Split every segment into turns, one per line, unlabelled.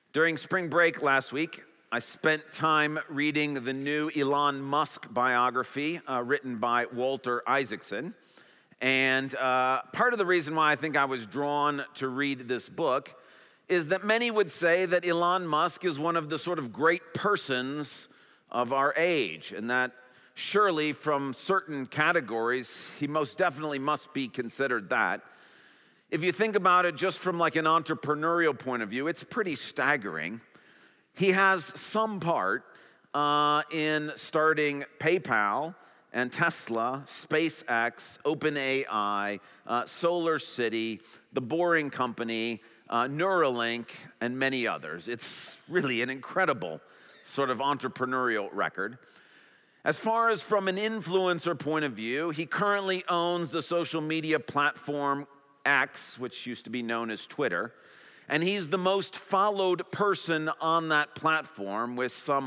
During spring break last week, I spent time reading the new Elon Musk biography written by Walter Isaacson. And part of the reason why I think I was drawn to read this book is that many would say that Elon Musk is one of the sort of great persons of our age, and that surely from certain categories, he most definitely must be considered that. If you think about it just from like an entrepreneurial point of view, it's pretty staggering. He has some part in starting PayPal and Tesla, SpaceX, OpenAI, SolarCity, The Boring Company, Neuralink, and many others. It's really an incredible sort of entrepreneurial record. As far as from an influencer point of view, he currently owns the social media platform X, which used to be known as Twitter, and he's the most followed person on that platform with some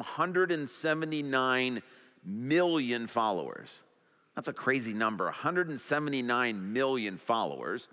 179 million followers. That's a crazy number, 179 million followers.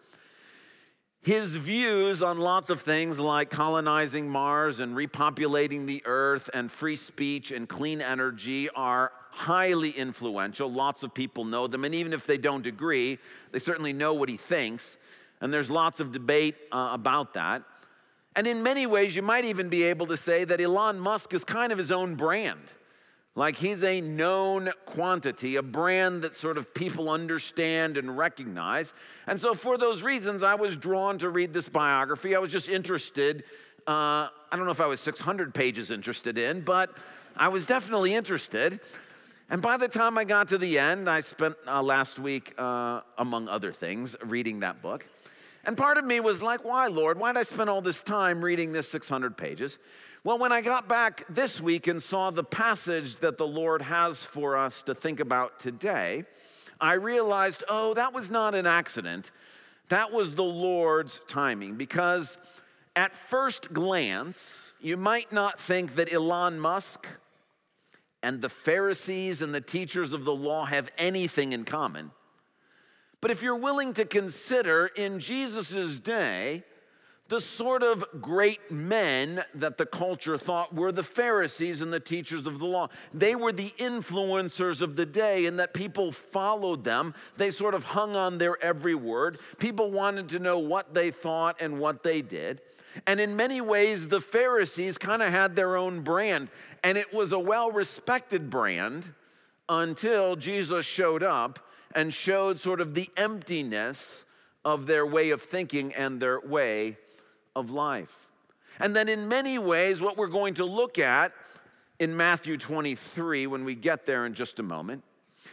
His views on lots of things like colonizing Mars and repopulating the Earth and free speech and clean energy are highly influential. Lots of people know them, and even if they don't agree, they certainly know what he thinks. And there's lots of debate about that. And in many ways, you might even be able to say that Elon Musk is kind of his own brand. Like he's a known quantity, a brand that sort of people understand and recognize. And so for those reasons, I was drawn to read this biography. I was just interested. I don't know if I was 600 pages interested in, but I was definitely interested. And by the time I got to the end, I spent last week, among other things, reading that book. And part of me was like, why, Lord? Why did I spend all this time reading this 600 pages? Well, when I got back this week and saw the passage that the Lord has for us to think about today, I realized, that was not an accident. That was the Lord's timing. Because at first glance, you might not think that Elon Musk and the Pharisees and the teachers of the law have anything in common. But if you're willing to consider in Jesus' day, the sort of great men that the culture thought were the Pharisees and the teachers of the law. They were the influencers of the day, and that people followed them. They sort of hung on their every word. People wanted to know what they thought and what they did. And in many ways, the Pharisees kind of had their own brand, and it was a well-respected brand until Jesus showed up and showed sort of the emptiness of their way of thinking and their way of life. And then in many ways, what we're going to look at in Matthew 23, when we get there in just a moment,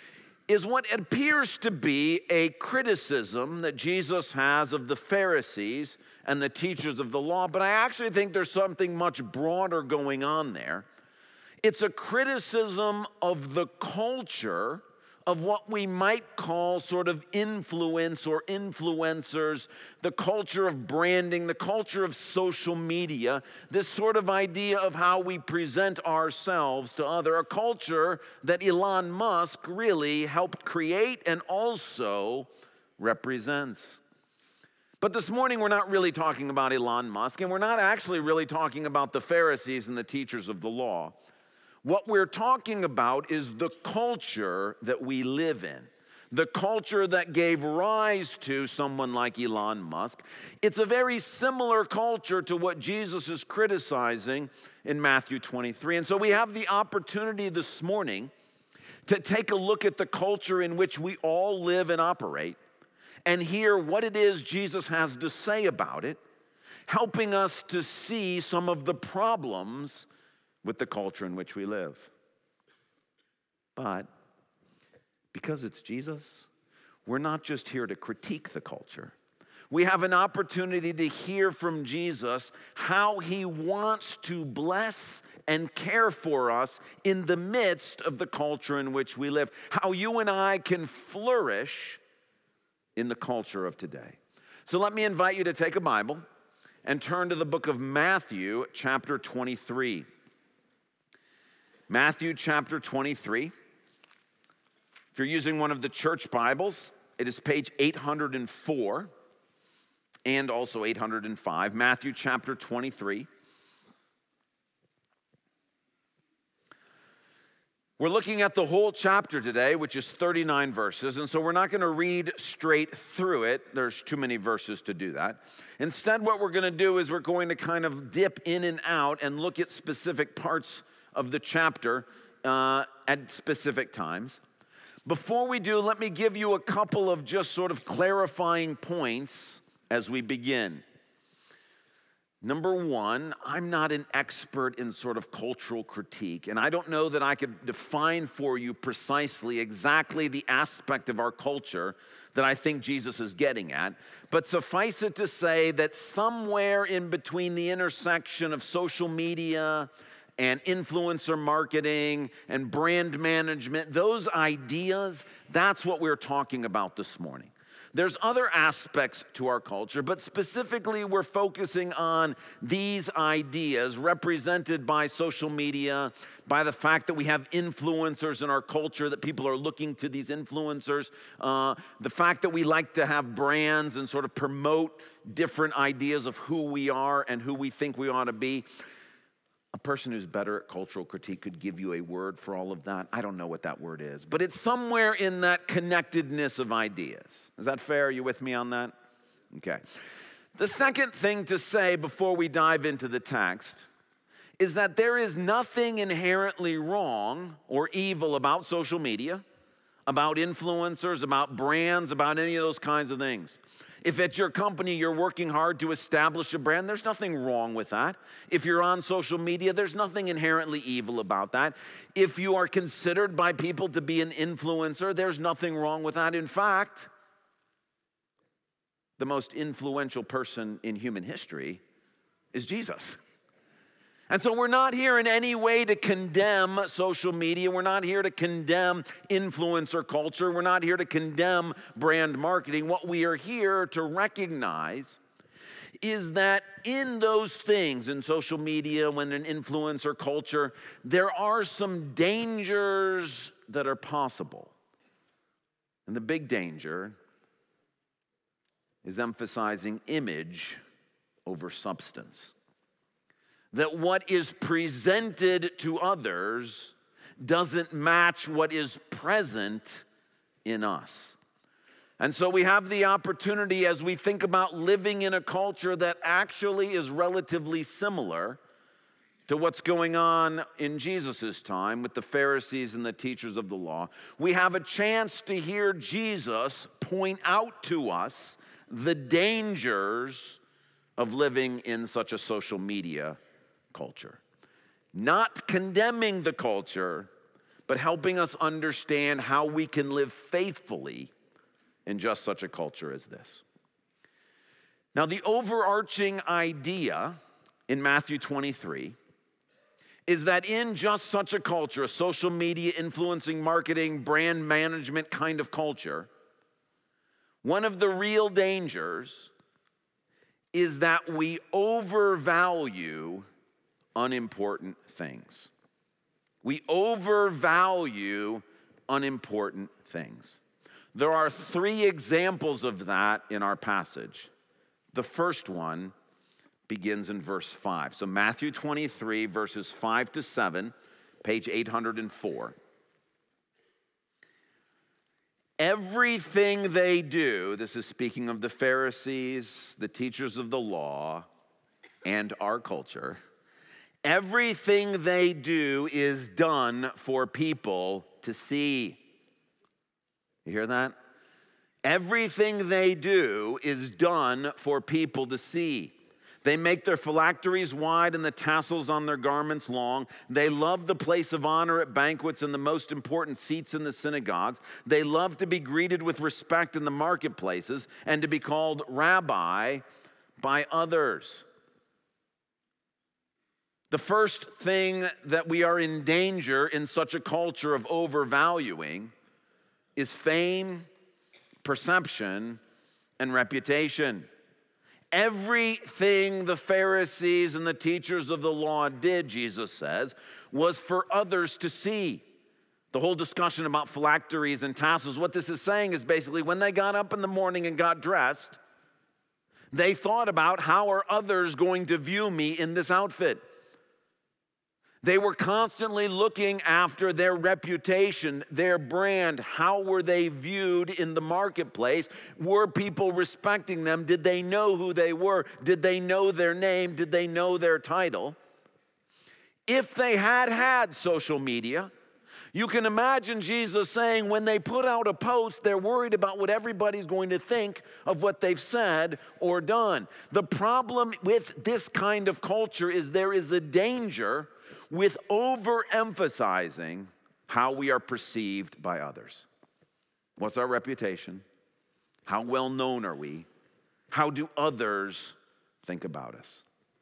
is what appears to be a criticism that Jesus has of the Pharisees and the teachers of the law, but I actually think there's something much broader going on there. It's a criticism of the culture of what we might call sort of influence or influencers, the culture of branding, the culture of social media, this sort of idea of how we present ourselves to others, a culture that Elon Musk really helped create and also represents. But this morning, we're not really talking about Elon Musk, and we're not actually really talking about the Pharisees and the teachers of the law. What we're talking about is the culture that we live in, the culture that gave rise to someone like Elon Musk. It's a very similar culture to what Jesus is criticizing in Matthew 23. And so we have the opportunity this morning to take a look at the culture in which we all live and operate and hear what it is Jesus has to say about it, helping us to see some of the problems with the culture in which we live. But because it's Jesus, we're not just here to critique the culture. We have an opportunity to hear from Jesus how he wants to bless and care for us in the midst of the culture in which we live, how you and I can flourish in the culture of today. So let me invite you to take a Bible and turn to the book of Matthew, chapter 23. Matthew chapter 23. If you're using one of the church Bibles, it is page 804 and also 805. Matthew chapter 23. We're looking at the whole chapter today, which is 39 verses, and so we're not going to read straight through it. There's too many verses to do that. Instead, what we're going to do is we're going to kind of dip in and out and look at specific parts of the chapter at specific times. Before we do, let me give you a couple of just sort of clarifying points as we begin. Number one, I'm not an expert in sort of cultural critique, and I don't know that I could define for you precisely exactly the aspect of our culture that I think Jesus is getting at. But suffice it to say that somewhere in between the intersection of social media and influencer marketing and brand management, those ideas, that's what we're talking about this morning. There's other aspects to our culture, but specifically we're focusing on these ideas represented by social media, by the fact that we have influencers in our culture, that people are looking to these influencers, the fact that we like to have brands and sort of promote different ideas of who we are and who we think we ought to be. A person who's better at cultural critique could give you a word for all of that. I don't know what that word is, but it's somewhere in that connectedness of ideas. Is that fair? Are you with me on that? Okay. The second thing to say before we dive into the text is that there is nothing inherently wrong or evil about social media, about influencers, about brands, about any of those kinds of things. If at your company you're working hard to establish a brand, there's nothing wrong with that. If you're on social media, there's nothing inherently evil about that. If you are considered by people to be an influencer, there's nothing wrong with that. In fact, the most influential person in human history is Jesus. And so we're not here in any way to condemn social media. We're not here to condemn influencer culture. We're not here to condemn brand marketing. What we are here to recognize is that in those things, in social media, when an influencer culture, there are some dangers that are possible. And the big danger is emphasizing image over substance. That what is presented to others doesn't match what is present in us. And so we have the opportunity as we think about living in a culture that actually is relatively similar to what's going on in Jesus' time with the Pharisees and the teachers of the law. We have a chance to hear Jesus point out to us the dangers of living in such a social media culture. Not condemning the culture, but helping us understand how we can live faithfully in just such a culture as this. Now, the overarching idea in Matthew 23 is that in just such a culture, a social media, influencing, marketing, brand management kind of culture, one of the real dangers is that we overvalue unimportant things. We overvalue unimportant things. There are 3 examples of that in our passage. The first one begins in verse 5. So Matthew 23, verses 5 to 7, page 804. Everything they do, this is speaking of the Pharisees, the teachers of the law, and our culture. Everything they do is done for people to see. You hear that? Everything they do is done for people to see. They make their phylacteries wide and the tassels on their garments long. They love the place of honor at banquets and the most important seats in the synagogues. They love to be greeted with respect in the marketplaces and to be called rabbi by others. The first thing that we are in danger in such a culture of overvaluing is fame, perception, and reputation. Everything the Pharisees and the teachers of the law did, Jesus says, was for others to see. The whole discussion about phylacteries and tassels, what this is saying is basically when they got up in the morning and got dressed, they thought about how are others going to view me in this outfit. They were constantly looking after their reputation, their brand. How were they viewed in the marketplace? Were people respecting them? Did they know who they were? Did they know their name? Did they know their title? If they had social media, you can imagine Jesus saying when they put out a post, they're worried about what everybody's going to think of what they've said or done. The problem with this kind of culture is there is a danger with overemphasizing how we are perceived by others. What's our reputation? How well known are we? How do others think about us?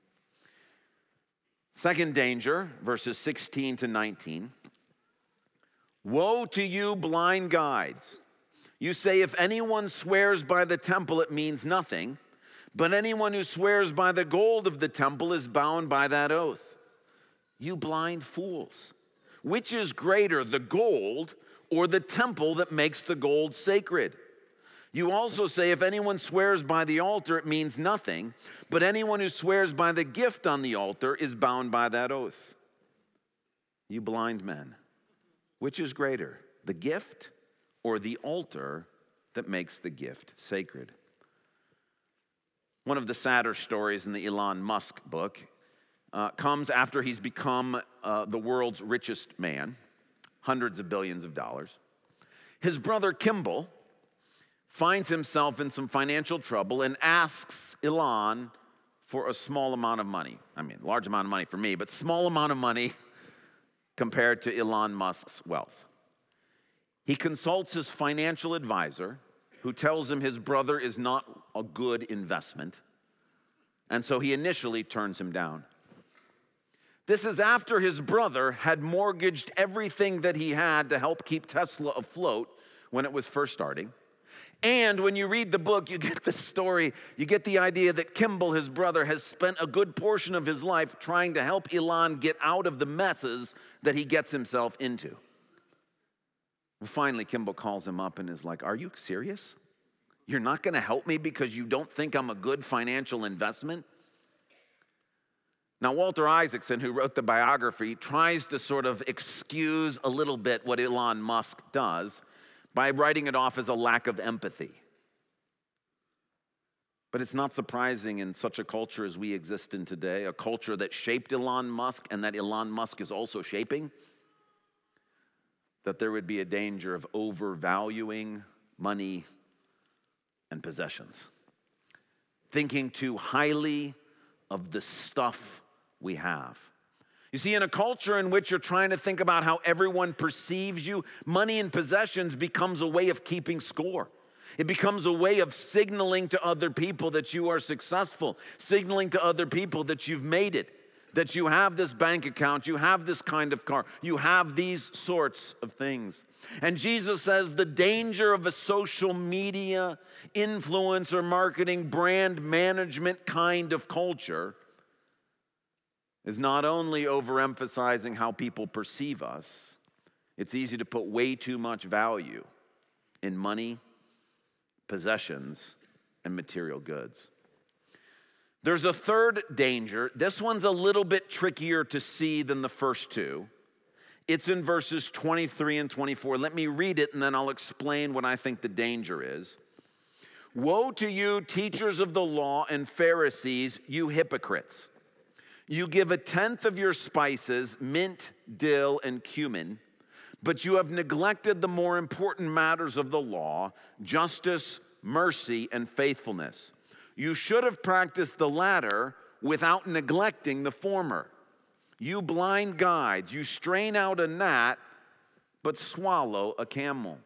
Second danger, verses 16 to 19. Woe to you, blind guides! You say, if anyone swears by the temple, it means nothing, but anyone who swears by the gold of the temple is bound by that oath. You blind fools! Which is greater, the gold or the temple that makes the gold sacred? You also say, if anyone swears by the altar, it means nothing, but anyone who swears by the gift on the altar is bound by that oath. You blind men! Which is greater, the gift or the altar that makes the gift sacred? One of the sadder stories in the Elon Musk book comes after he's become the world's richest man, hundreds of billions of dollars. His brother Kimball finds himself in some financial trouble and asks Elon for a small amount of money. I mean, large amount of money for me, but small amount of money compared to Elon Musk's wealth. He consults his financial advisor, who tells him his brother is not a good investment, and so he initially turns him down. This is after his brother had mortgaged everything that he had to help keep Tesla afloat when it was first starting. And when you read the book, you get this story, you get the idea that Kimball, his brother, has spent a good portion of his life trying to help Elon get out of the messes that he gets himself into. Well, finally, Kimball calls him up and is like, are you serious? You're not going to help me because you don't think I'm a good financial investment? Now, Walter Isaacson, who wrote the biography, tries to sort of excuse a little bit what Elon Musk does by writing it off as a lack of empathy. But it's not surprising in such a culture as we exist in today, a culture that shaped Elon Musk and that Elon Musk is also shaping, that there would be a danger of overvaluing money and possessions, thinking too highly of the stuff we have. You see, in a culture in which you're trying to think about how everyone perceives you, money and possessions becomes a way of keeping score. It becomes a way of signaling to other people that you are successful, signaling to other people that you've made it, that you have this bank account, you have this kind of car, you have these sorts of things. And Jesus says the danger of a social media, influencer marketing, brand management kind of culture is not only overemphasizing how people perceive us, it's easy to put way too much value in money, possessions, and material goods. There's a third danger. This one's a little bit trickier to see than the first two. It's in verses 23 and 24. Let me read it and then I'll explain what I think the danger is. Woe to you, teachers of the law and Pharisees, you hypocrites! You give a tenth of your spices, mint, dill, and cumin, but you have neglected the more important matters of the law, justice, mercy, and faithfulness. You should have practiced the latter without neglecting the former. You blind guides, you strain out a gnat, but swallow a camel.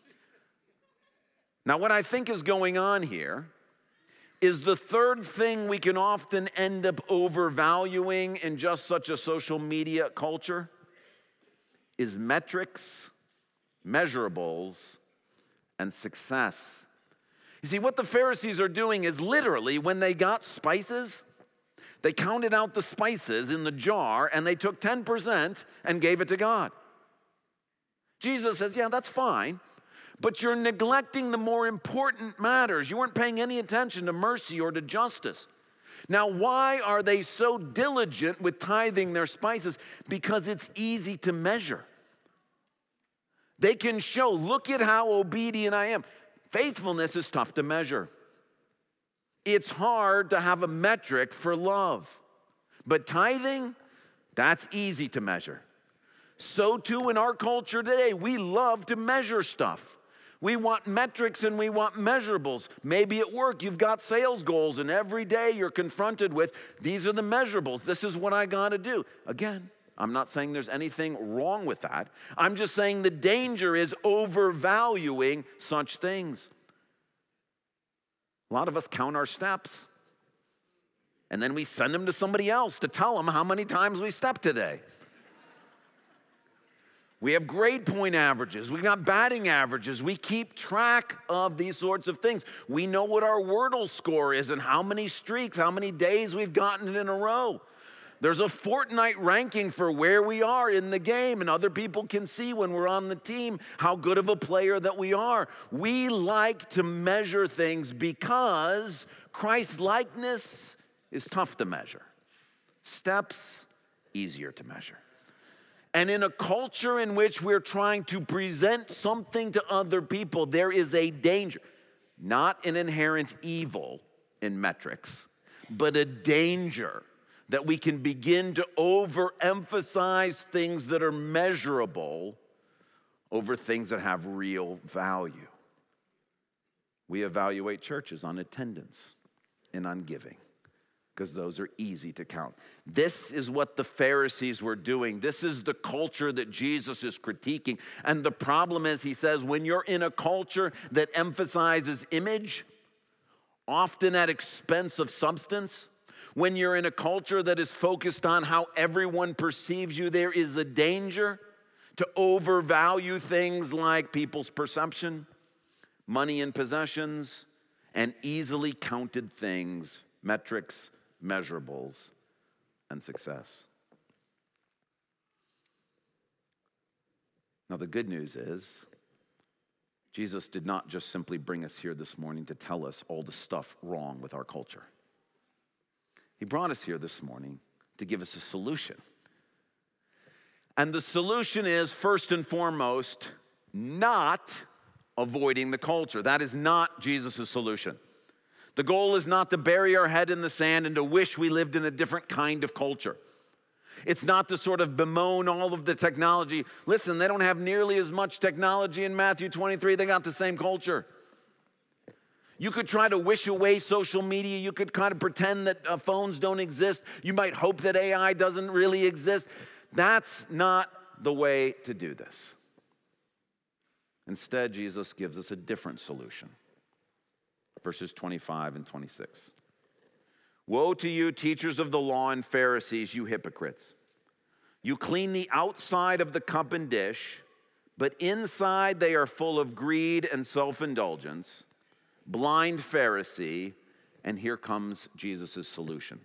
Now, what I think is going on here is the third thing we can often end up overvaluing in just such a social media culture is metrics, measurables, and success. You see, what the Pharisees are doing is literally when they got spices, they counted out the spices in the jar and they took 10% and gave it to God. Jesus says, yeah, that's fine. But you're neglecting the more important matters. You weren't paying any attention to mercy or to justice. Now, why are they so diligent with tithing their spices? Because it's easy to measure. They can show, look at how obedient I am. Faithfulness is tough to measure. It's hard to have a metric for love. But tithing, that's easy to measure. So too in our culture today, we love to measure stuff. We want metrics and we want measurables. Maybe at work you've got sales goals and every day you're confronted with, these are the measurables. This is what I got to do. Again, I'm not saying there's anything wrong with that. I'm just saying the danger is overvaluing such things. A lot of us count our steps and then we send them to somebody else to tell them how many times we stepped today. We have grade point averages. We got batting averages. We keep track of these sorts of things. We know what our Wordle score is and how many streaks, how many days we've gotten in a row. There's a Fortnite ranking for where we are in the game, and other people can see when we're on the team how good of a player that we are. We like to measure things because Christ-likeness is tough to measure. Steps, easier to measure. And in a culture in which we're trying to present something to other people, there is a danger, not an inherent evil in metrics, but a danger that we can begin to overemphasize things that are measurable over things that have real value. We evaluate churches on attendance and on giving, because those are easy to count. This is what the Pharisees were doing. This is the culture that Jesus is critiquing. And the problem is, he says, when you're in a culture that emphasizes image, often at expense of substance, when you're in a culture that is focused on how everyone perceives you, there is a danger to overvalue things like people's perception, money and possessions, and easily counted things, metrics, measurables, and success. Now, the good news is, Jesus did not just simply bring us here this morning to tell us all the stuff wrong with our culture. He brought us here this morning to give us a solution. And the solution is, first and foremost, not avoiding the culture. That is not Jesus' solution. The goal is not to bury our head in the sand and to wish we lived in a different kind of culture. It's not to sort of bemoan all of the technology. Listen, they don't have nearly as much technology in Matthew 23. They got the same culture. You could try to wish away social media. You could kind of pretend that phones don't exist. You might hope that AI doesn't really exist. That's not the way to do this. Instead, Jesus gives us a different solution. Verses 25 and 26. Woe to you, teachers of the law and Pharisees, you hypocrites! You clean the outside of the cup and dish, but inside they are full of greed and self-indulgence. Blind Pharisee, and here comes Jesus' solution.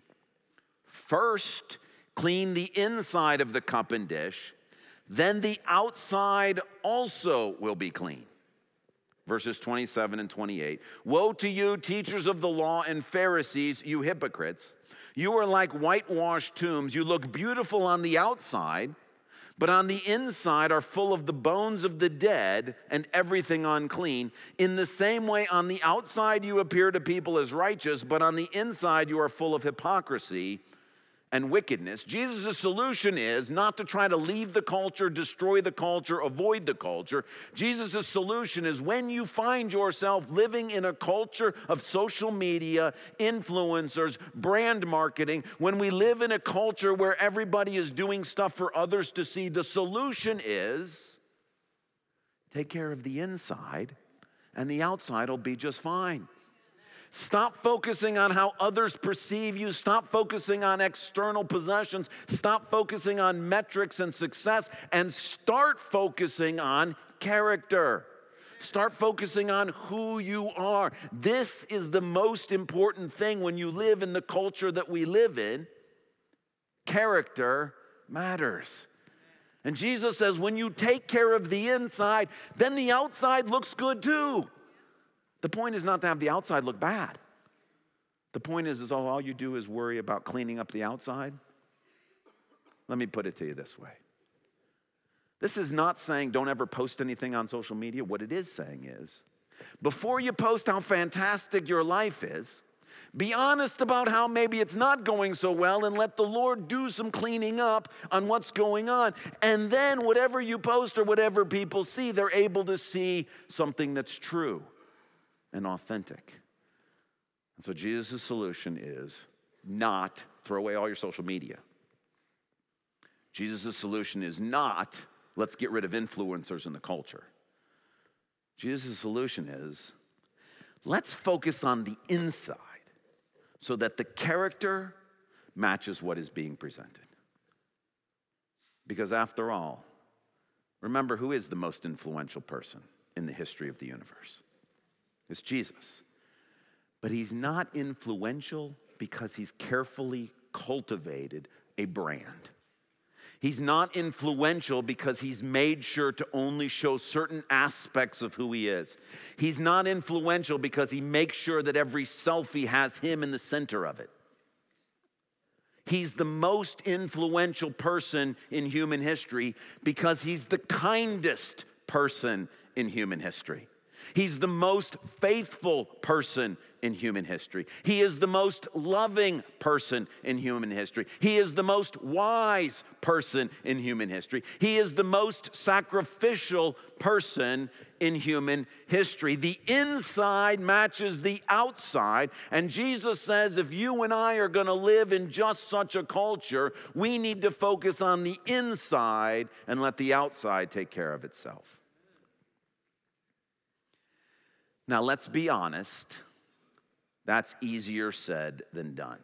First, clean the inside of the cup and dish, then the outside also will be clean. Verses 27 and 28. Woe to you, teachers of the law and Pharisees, you hypocrites! You are like whitewashed tombs. You look beautiful on the outside, but on the inside are full of the bones of the dead and everything unclean. In the same way, on the outside you appear to people as righteous, but on the inside you are full of hypocrisy and wickedness. Jesus' solution is not to try to leave the culture, destroy the culture, avoid the culture. Jesus' solution is when you find yourself living in a culture of social media, influencers, brand marketing, when we live in a culture where everybody is doing stuff for others to see, the solution is take care of the inside and the outside will be just fine. Stop focusing on how others perceive you. Stop focusing on external possessions. Stop focusing on metrics and success, and start focusing on character. Start focusing on who you are. This is the most important thing when you live in the culture that we live in. Character matters. And Jesus says when you take care of the inside, then the outside looks good too. The point is not to have the outside look bad. The point is all you do is worry about cleaning up the outside? Let me put it to you this way. This is not saying don't ever post anything on social media. What it is saying is, before you post how fantastic your life is, be honest about how maybe it's not going so well and let the Lord do some cleaning up on what's going on. And then whatever you post or whatever people see, they're able to see something that's true and authentic. And so Jesus' solution is not throw away all your social media. Jesus' solution is not let's get rid of influencers in the culture. Jesus' solution is let's focus on the inside so that the character matches what is being presented. Because after all, remember who is the most influential person in the history of the universe? It's Jesus. But he's not influential because he's carefully cultivated a brand. He's not influential because he's made sure to only show certain aspects of who he is. He's not influential because he makes sure that every selfie has him in the center of it. He's the most influential person in human history because he's the kindest person in human history. He's the most faithful person in human history. He is the most loving person in human history. He is the most wise person in human history. He is the most sacrificial person in human history. The inside matches the outside, and Jesus says if you and I are going to live in just such a culture, we need to focus on the inside and let the outside take care of itself. Now, let's be honest, that's easier said than done.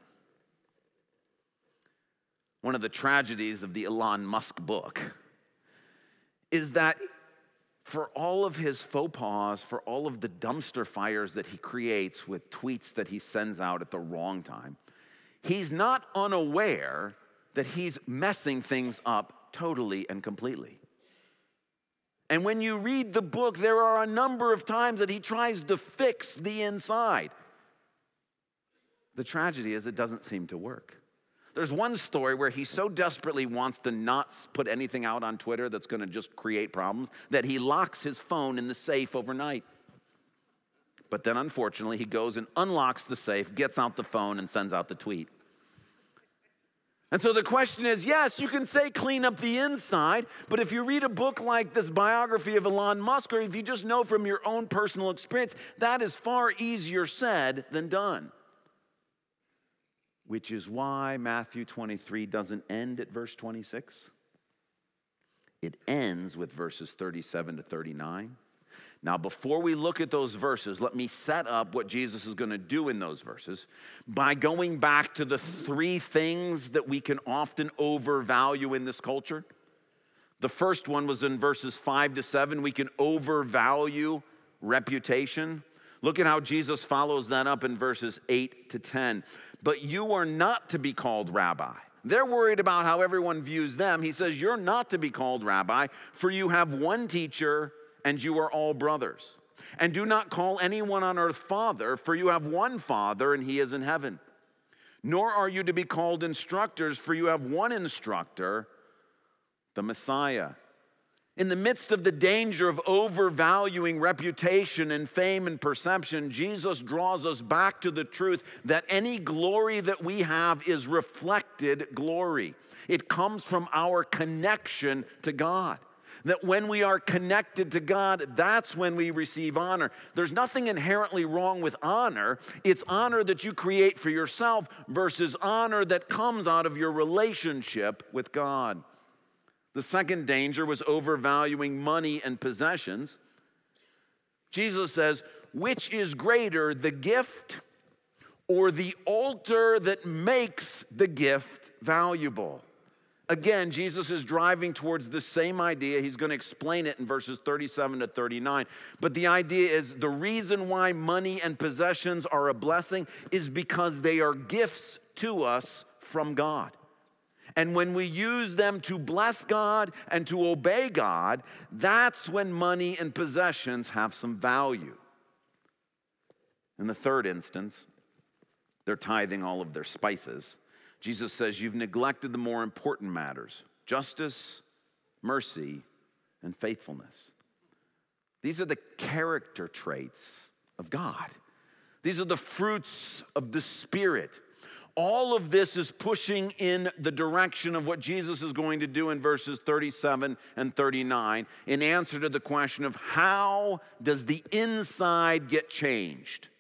One of the tragedies of the Elon Musk book is that for all of his faux pas, for all of the dumpster fires that he creates with tweets that he sends out at the wrong time, he's not unaware that he's messing things up totally and completely. And when you read the book, there are a number of times that he tries to fix the inside. The tragedy is it doesn't seem to work. There's one story where he so desperately wants to not put anything out on Twitter that's going to just create problems that he locks his phone in the safe overnight. But then unfortunately, he goes and unlocks the safe, gets out the phone, and sends out the tweet. And so the question is, yes, you can say clean up the inside, but if you read a book like this biography of Elon Musk, or if you just know from your own personal experience, that is far easier said than done. Which is why Matthew 23 doesn't end at verse 26. It ends with verses 37 to 39. Now, before we look at those verses, let me set up what Jesus is going to do in those verses by going back to the three things that we can often overvalue in this culture. The first one was in verses 5 to 7. We can overvalue reputation. Look at how Jesus follows that up in verses 8 to 10. But you are not to be called rabbi. They're worried about how everyone views them. He says, you're not to be called rabbi, for you have one teacher, and you are all brothers. And do not call anyone on earth father, for you have one Father, and he is in heaven. Nor are you to be called instructors, for you have one instructor, the Messiah. In the midst of the danger of overvaluing reputation and fame and perception, Jesus draws us back to the truth that any glory that we have is reflected glory. It comes from our connection to God. That when we are connected to God, that's when we receive honor. There's nothing inherently wrong with honor. It's honor that you create for yourself versus honor that comes out of your relationship with God. The second danger was overvaluing money and possessions. Jesus says, which is greater, the gift or the altar that makes the gift valuable? Again, Jesus is driving towards the same idea. He's going to explain it in verses 37 to 39. But the idea is the reason why money and possessions are a blessing is because they are gifts to us from God. And when we use them to bless God and to obey God, that's when money and possessions have some value. In the third instance, They're tithing all of their spices. Jesus says, you've neglected the more important matters: justice, mercy, and faithfulness. These are the character traits of God. These are the fruits of the Spirit. All of this is pushing in the direction of what Jesus is going to do in verses 37 and 39 in answer to the question of how does the inside get changed?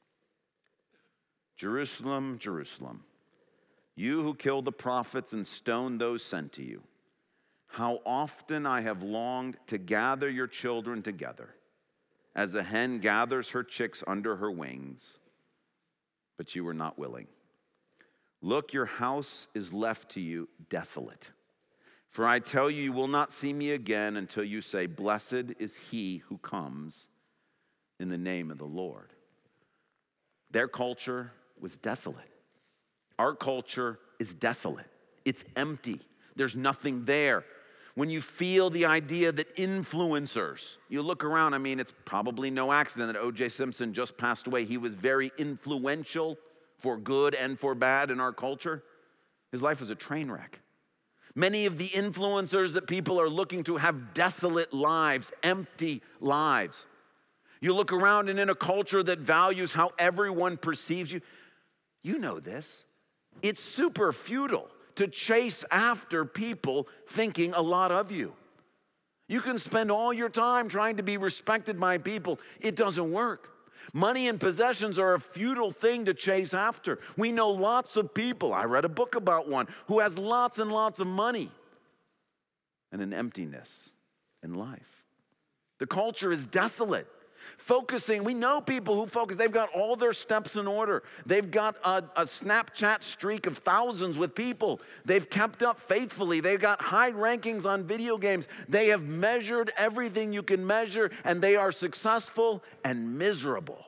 Jerusalem, Jerusalem, you who kill the prophets and stone those sent to you, how often I have longed to gather your children together, as a hen gathers her chicks under her wings, but you were not willing. Look, your house is left to you desolate. For I tell you, you will not see me again until you say, blessed is he who comes in the name of the Lord. Their culture was desolate. Our culture is desolate. It's empty. There's nothing there. When you feel the idea that influencers, you look around, it's probably no accident that O.J. Simpson just passed away. He was very influential for good and for bad in our culture. His life was a train wreck. Many of the influencers that people are looking to have desolate lives, empty lives. You look around, and in a culture that values how everyone perceives you, you know this. It's super futile to chase after people thinking a lot of you. You can spend all your time trying to be respected by people. It doesn't work. Money and possessions are a futile thing to chase after. We know lots of people. I read a book about one who has lots and lots of money and an emptiness in life. The culture is desolate. We know people who focus. They've got all their steps in order. They've got a Snapchat streak of thousands with people. They've kept up faithfully. They've got high rankings on video games. They have measured everything you can measure, and they are successful and miserable.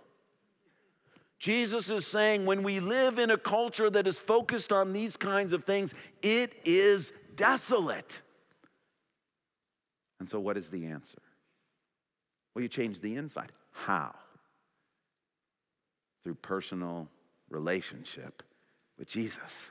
Jesus is saying when we live in a culture that is focused on these kinds of things, it is desolate. And so what is the answer? Well, you change the inside. How? Through personal relationship with Jesus.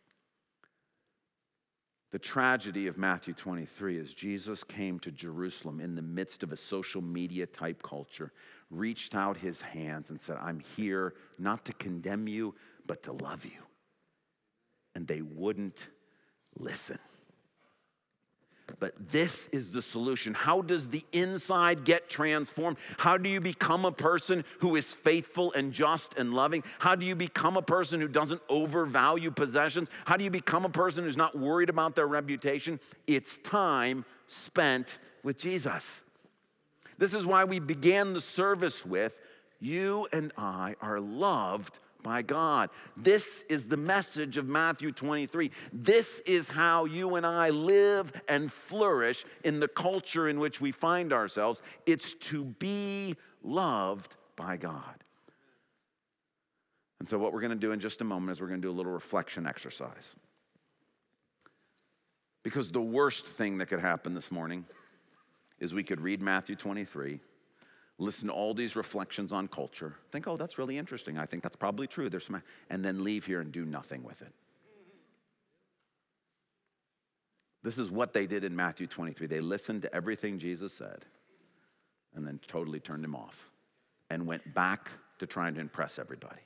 The tragedy of Matthew 23 is Jesus came to Jerusalem in the midst of a social media type culture, reached out his hands and said, I'm here not to condemn you, but to love you. And they wouldn't listen. But this is the solution. How does the inside get transformed? How do you become a person who is faithful and just and loving? How do you become a person who doesn't overvalue possessions? How do you become a person who's not worried about their reputation? It's time spent with Jesus. This is why we began the service with, you and I are loved by God. This is the message of Matthew 23. This is how you and I live and flourish in the culture in which we find ourselves. It's to be loved by God. And so what we're going to do in just a moment is we're going to do a little reflection exercise. Because the worst thing that could happen this morning is we could read Matthew 23, listen to all these reflections on culture, think, oh, that's really interesting. I think that's probably true. And then leave here and do nothing with it. This is what they did in Matthew 23. They listened to everything Jesus said and then totally turned him off and went back to trying to impress everybody.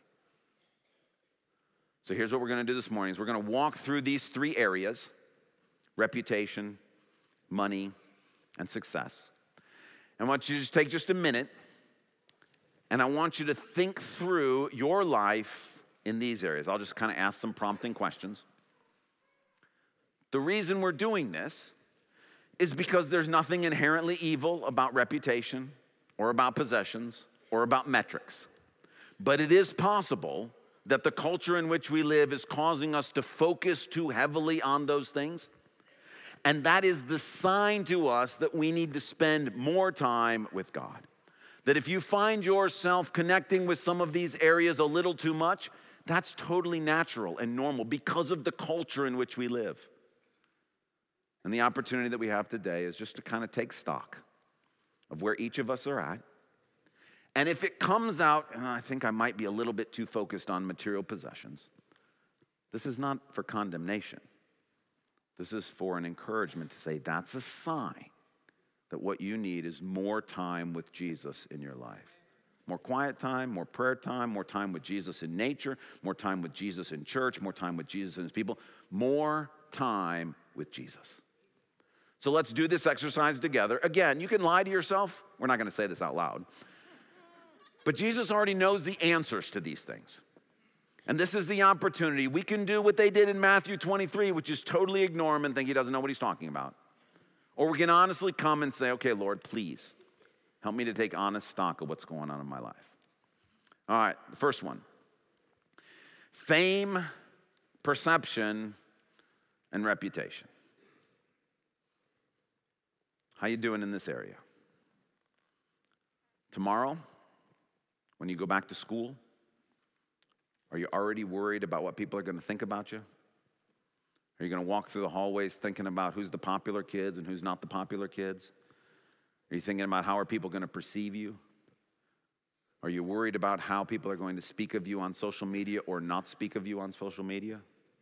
So here's what we're going to do this morning is we're going to walk through these three areas: reputation, money, and success. I want you to take just a minute, and I want you to think through your life in these areas. I'll just kind of ask some prompting questions. The reason we're doing this is because there's nothing inherently evil about reputation or about possessions or about metrics. But it is possible that the culture in which we live is causing us to focus too heavily on those things. And that is the sign to us that we need to spend more time with God. That if you find yourself connecting with some of these areas a little too much, that's totally natural and normal because of the culture in which we live. And the opportunity that we have today is just to kind of take stock of where each of us are at And if it comes out, I think I might be a little bit too focused on material possessions, this is not for condemnation. This is for an encouragement to say that's a sign that what you need is more time with Jesus in your life. More quiet time, more prayer time, more time with Jesus in nature, more time with Jesus in church, more time with Jesus and his people, more time with Jesus. So let's do this exercise together. Again, you can lie to yourself. We're not going to say this out loud. But Jesus already knows the answers to these things. And this is the opportunity. We can do what they did in Matthew 23, which is totally ignore him and think he doesn't know what he's talking about. Or we can honestly come and say, okay, Lord, please help me to take honest stock of what's going on in my life. All right, the first one. Fame, perception, and reputation. How you doing in this area? Tomorrow, when you go back to school, are you already worried about what people are going to think about you? Are you going to walk through the hallways thinking about who's the popular kids and who's not the popular kids? Are you thinking about how are people going to perceive you? Are you worried about how people are going to speak of you on social media or not speak of you on social media?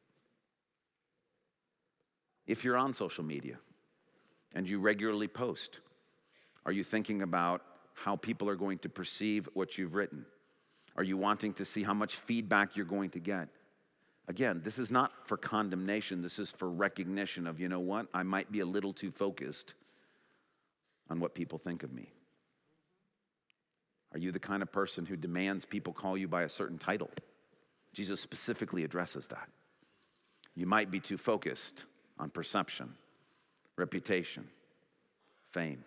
If you're on social media and you regularly post, are you thinking about how people are going to perceive what you've written? Are you wanting to see how much feedback you're going to get? Again, this is not for condemnation. This is for recognition of, you know what? I might be a little too focused on what people think of me. Are you the kind of person who demands people call you by a certain title? Jesus specifically addresses that. You might be too focused on perception, reputation, fame.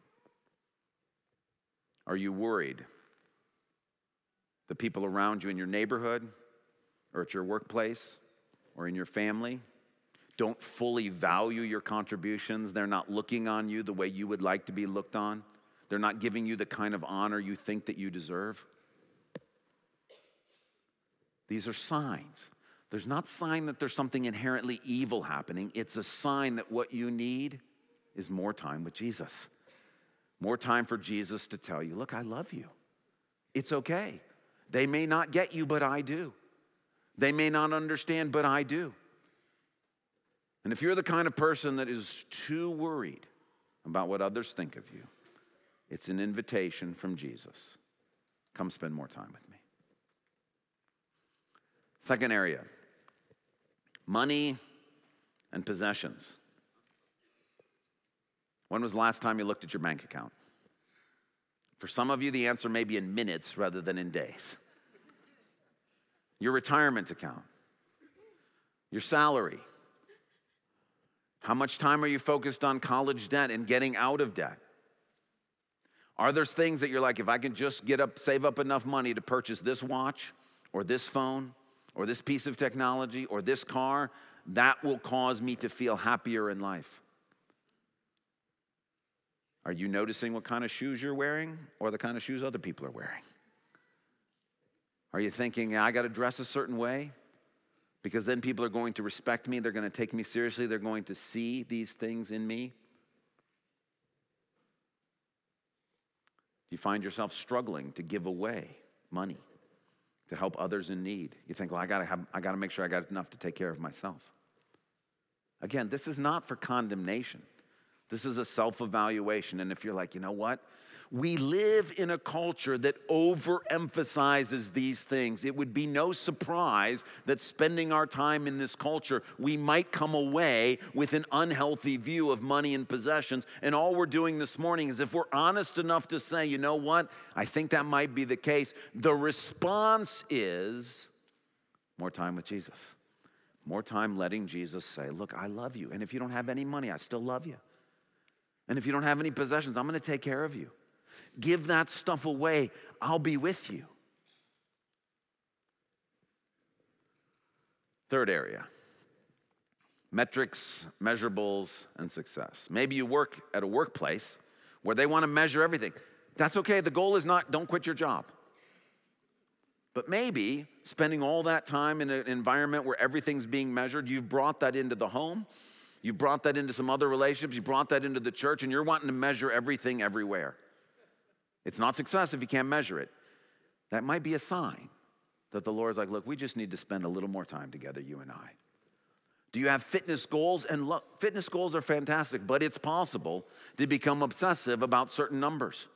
Are you worried the people around you in your neighborhood or at your workplace or in your family don't fully value your contributions? They're not looking on you the way you would like to be looked on. They're not giving you the kind of honor you think that you deserve. These are signs. There's not a sign that there's something inherently evil happening. It's a sign that what you need is more time with Jesus. More time for Jesus to tell you, look, I love you. It's okay. They may not get you, but I do. They may not understand, but I do. And if you're the kind of person that is too worried about what others think of you, it's an invitation from Jesus. Come spend more time with me. Second area, money and possessions. When was the last time you looked at your bank account? For some of you, the answer may be in minutes rather than in days. Your retirement account, your salary. How much time are you focused on college debt and getting out of debt? Are there things that you're like, if I can just save up enough money to purchase this watch or this phone or this piece of technology or this car, that will cause me to feel happier in life? Are you noticing what kind of shoes you're wearing or the kind of shoes other people are wearing? Are you thinking, I got to dress a certain way because then people are going to respect me, they're going to take me seriously, they're going to see these things in me? Do you find yourself struggling to give away money to help others in need? You think, well, I got to make sure I got enough to take care of myself. Again, this is not for condemnation. This is a self-evaluation. And if you're like, you know what? We live in a culture that overemphasizes these things. It would be no surprise that spending our time in this culture, we might come away with an unhealthy view of money and possessions. And all we're doing this morning is, if we're honest enough to say, you know what? I think that might be the case. The response is more time with Jesus. More time letting Jesus say, look, I love you. And if you don't have any money, I still love you. And if you don't have any possessions, I'm going to take care of you. Give that stuff away. I'll be with you. Third area, metrics, measurables, and success. Maybe you work at a workplace where they want to measure everything. That's okay. The goal is not, don't quit your job. But maybe spending all that time in an environment where everything's being measured, you've brought that into the home. You brought that into some other relationships. You brought that into the church, and you're wanting to measure everything everywhere. It's not success if you can't measure it. That might be a sign that the Lord's like, look, we just need to spend a little more time together, you and I. Do you have fitness goals? And look, fitness goals are fantastic, but it's possible to become obsessive about certain numbers.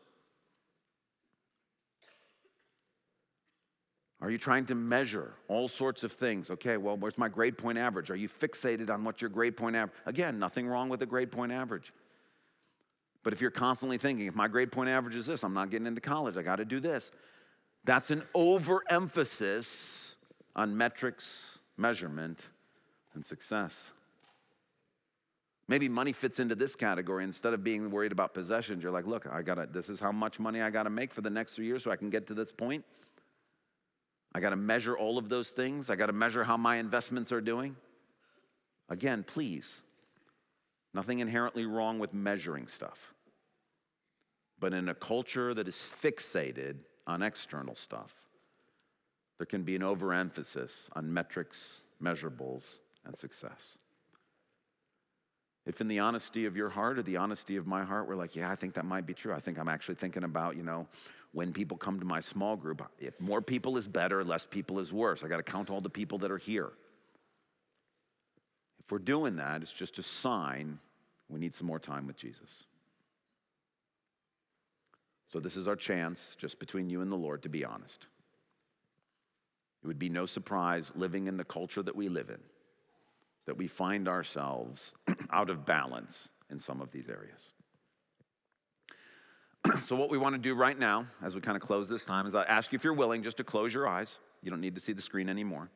Are you trying to measure all sorts of things? Okay, well, where's my grade point average? Are you fixated on what your grade point average? Again, nothing wrong with a grade point average. But if you're constantly thinking, if my grade point average is this, I'm not getting into college, I got to do this. That's an overemphasis on metrics, measurement, and success. Maybe money fits into this category. Instead of being worried about possessions, you're like, look, this is how much money I got to make for the next 3 years so I can get to this point. I got to measure all of those things. I got to measure how my investments are doing. Again, please, nothing inherently wrong with measuring stuff. But in a culture that is fixated on external stuff, there can be an overemphasis on metrics, measurables, and success. If in the honesty of your heart or the honesty of my heart, we're like, yeah, I think that might be true. I think I'm actually thinking about, when people come to my small group, if more people is better, less people is worse. I got to count all the people that are here. If we're doing that, it's just a sign we need some more time with Jesus. So this is our chance, just between you and the Lord, to be honest. It would be no surprise, living in the culture that we live in, that we find ourselves out of balance in some of these areas. So what we want to do right now, as we kind of close this time, is I ask you if you're willing just to close your eyes. You don't need to see the screen anymore.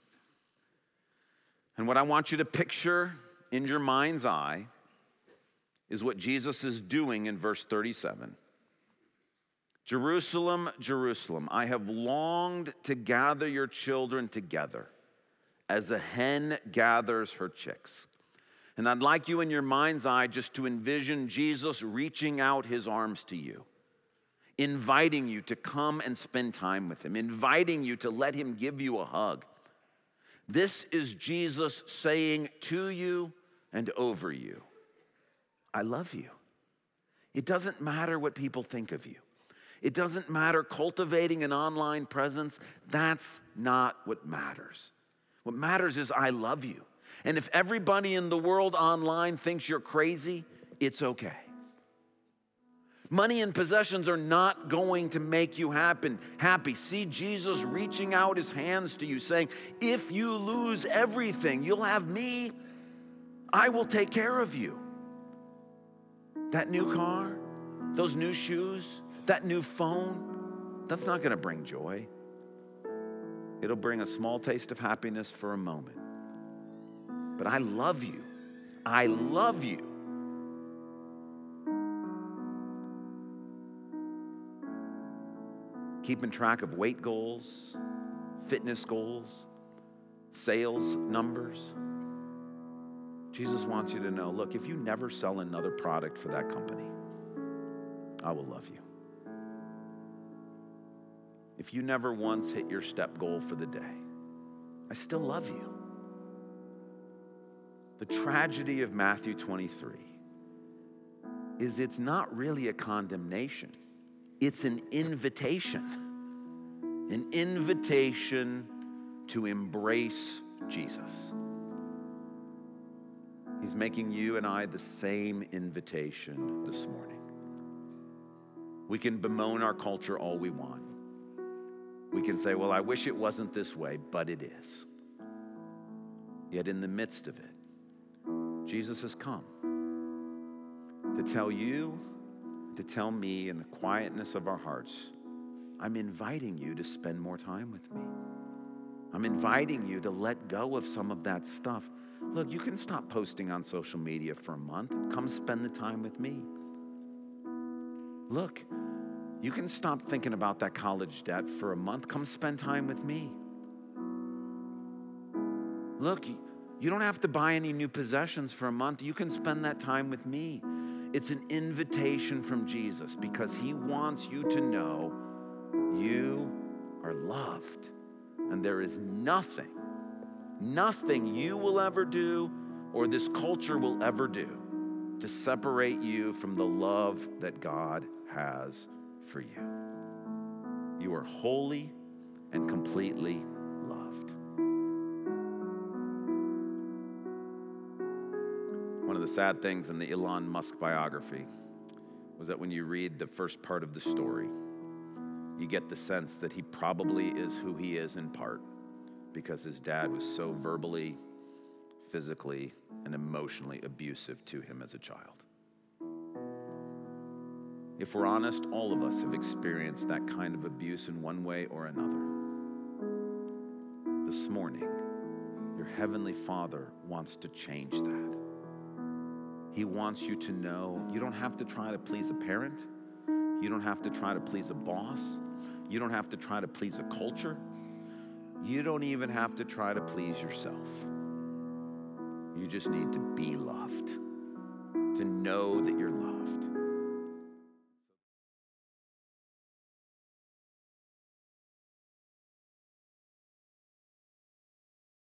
And what I want you to picture in your mind's eye is what Jesus is doing in verse 37. Jerusalem, Jerusalem, I have longed to gather your children together as a hen gathers her chicks. And I'd like you in your mind's eye just to envision Jesus reaching out his arms to you, inviting you to come and spend time with him, inviting you to let him give you a hug. This is Jesus saying to you and over you, I love you. It doesn't matter what people think of you. It doesn't matter cultivating an online presence. That's not what matters. What matters is I love you. And if everybody in the world online thinks you're crazy, it's okay. Money and possessions are not going to make you happy. See Jesus reaching out his hands to you saying, if you lose everything, you'll have me. I will take care of you. That new car, those new shoes, that new phone, that's not going to bring joy. It'll bring a small taste of happiness for a moment. But I love you. I love you. Keeping track of weight goals, fitness goals, sales numbers. Jesus wants you to know, look, if you never sell another product for that company, I will love you. If you never once hit your step goal for the day, I still love you. The tragedy of Matthew 23 is it's not really a condemnation. It's an invitation to embrace Jesus. He's making you and I the same invitation this morning. We can bemoan our culture all we want. We can say, well, I wish it wasn't this way, but it is. Yet in the midst of it, Jesus has come to tell you, to tell me in the quietness of our hearts, I'm inviting you to spend more time with me. I'm inviting you to let go of some of that stuff. Look, you can stop posting on social media for a month. Come spend the time with me. Look, you can stop thinking about that college debt for a month. Come spend time with me. Look, you don't have to buy any new possessions for a month. You can spend that time with me. It's an invitation from Jesus because he wants you to know you are loved. And there is nothing you will ever do or this culture will ever do to separate you from the love that God has for you. You are wholly and completely loved. One of the sad things in the Elon Musk biography was that when you read the first part of the story, you get the sense that he probably is who he is in part because his dad was so verbally, physically, and emotionally abusive to him as a child. If we're honest, all of us have experienced that kind of abuse in one way or another. This morning, your Heavenly Father wants to change that. He wants you to know you don't have to try to please a parent. You don't have to try to please a boss. You don't have to try to please a culture. You don't even have to try to please yourself. You just need to be loved, to know that you're loved.